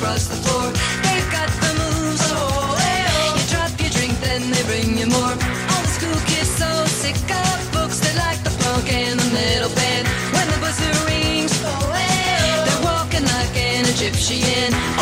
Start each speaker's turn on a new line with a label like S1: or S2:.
S1: across the floor. They've got the moves, oh, hey-oh. You drop your drink, then they bring you more. All the school kids so sick of books, they like the punk and the metal band. When the buzzer rings, oh, hey-oh. They're walking like an Egyptian.